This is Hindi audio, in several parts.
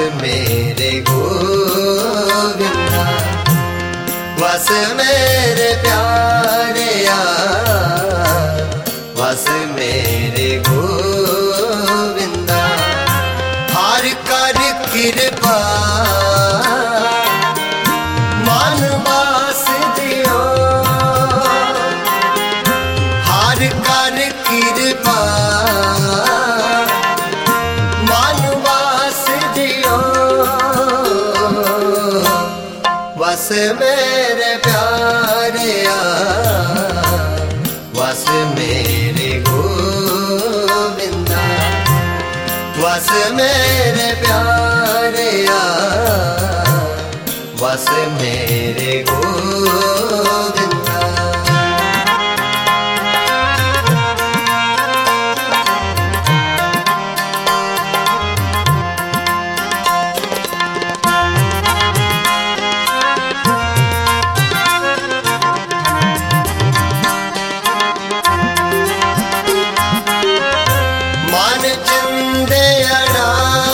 मेरे गोविंदा, बस मेरे प्यारे यार, बस मेरे गोविंदा। हार कर कृपा मान वास दियो, हार कर कृपा मान वास दियो, बस मेरे प्यारे यार, बस मेरे गोविंदा, बस मेरे प्यारे यार, बस मेरे गोविंदा। मान चंदेड़ा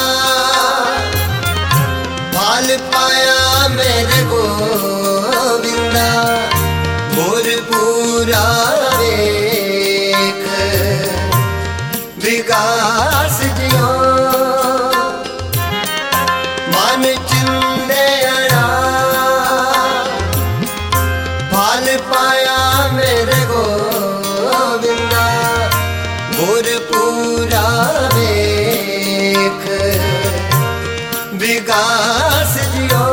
भाल पाया मेरे गोविंदा, मोर पूरा वेख विकास जियो। मान चंदेड़ा भाल पाया मेरे गोविंदा, मोर पूरा वेख विकास जियो,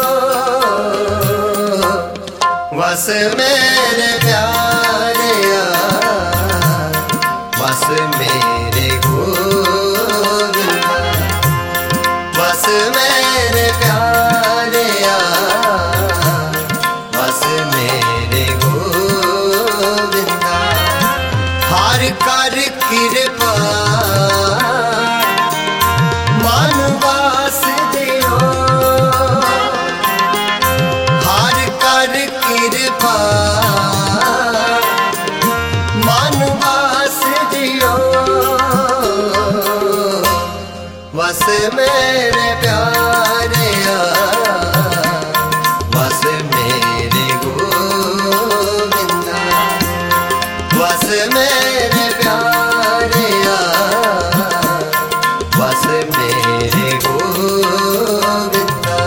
बस मेरे प्यारे यार, बस मेरे गोविंदा, बस मेरे प्यारे यार, बस मेरे गोविंदा। हार कर कृपा मान वास दियो, हार कर कृपा मान वास दियो, बस मेरे प्यारे यार, बस मेरे गोविंदा, बस मेरे प्यारे यार, बस मेरे गोविंदा।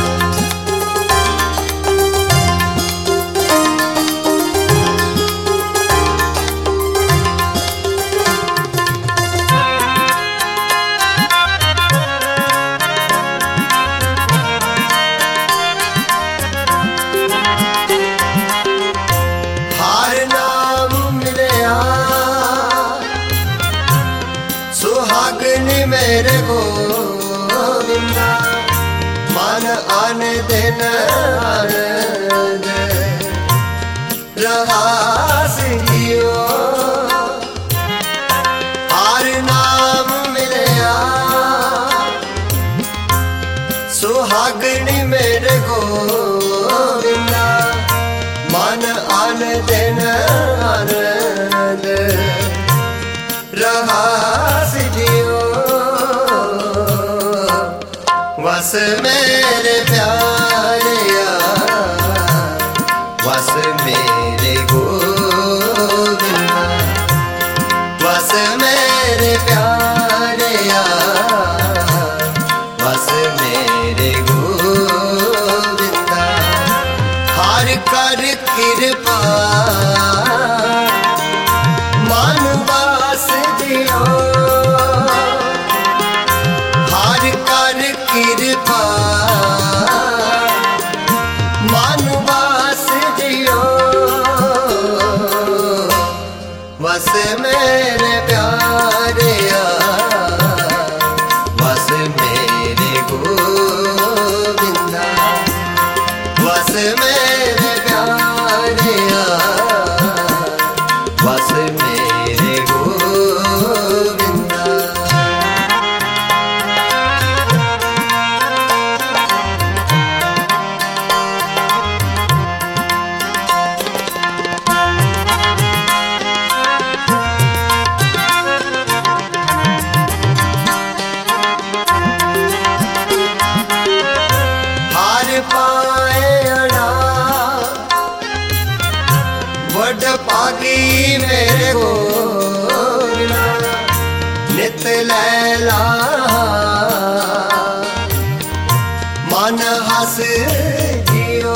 हार नाम मिलया सुहागनी मेरे गोविंदा, मन आन दिन आनंद रहास जियो। हार नाम मिलया सुहागनी मेरे गोविंदा, मन आन दिन आनंद रहास जियो, बस मेरे प्यारे यार, बस मेरे गोविंदा, बस मेरे प्यारे यार, बस मेरे गोविंदा। हार कर कृपा मान वास दियो, हार कर कृपा मान वास दियो, बस मेरे प्यारे यार, बस मेरे गोविंदा, बस मेरे प्यारे यार, बस मेरे गोविंदा। लैला मन हस जियो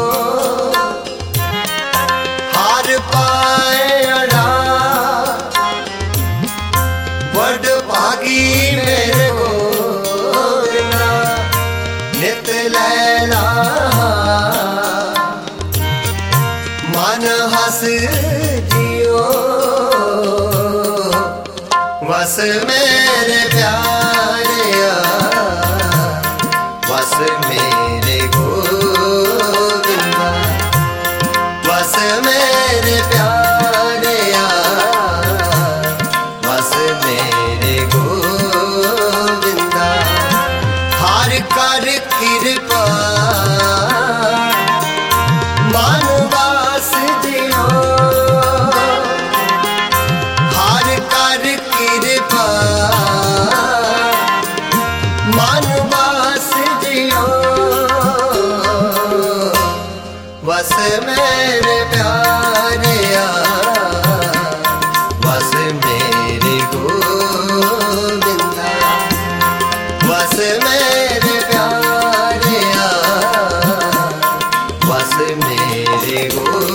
हार पाए अड़ा बड़ भागी मेरे गोरना नित लैला मन हस जियो वस मेरे प्यारे वस मेरे गोविंदा वस मेरे प्यारे वस मेरे गोविंदा हर कर कृपा मन वास जियो हर कर कृपा मन वास जियो वस मेरे प्यारे वस मेरे गोविंदा वस मेरे प्यारे वस मेरे गोविंदा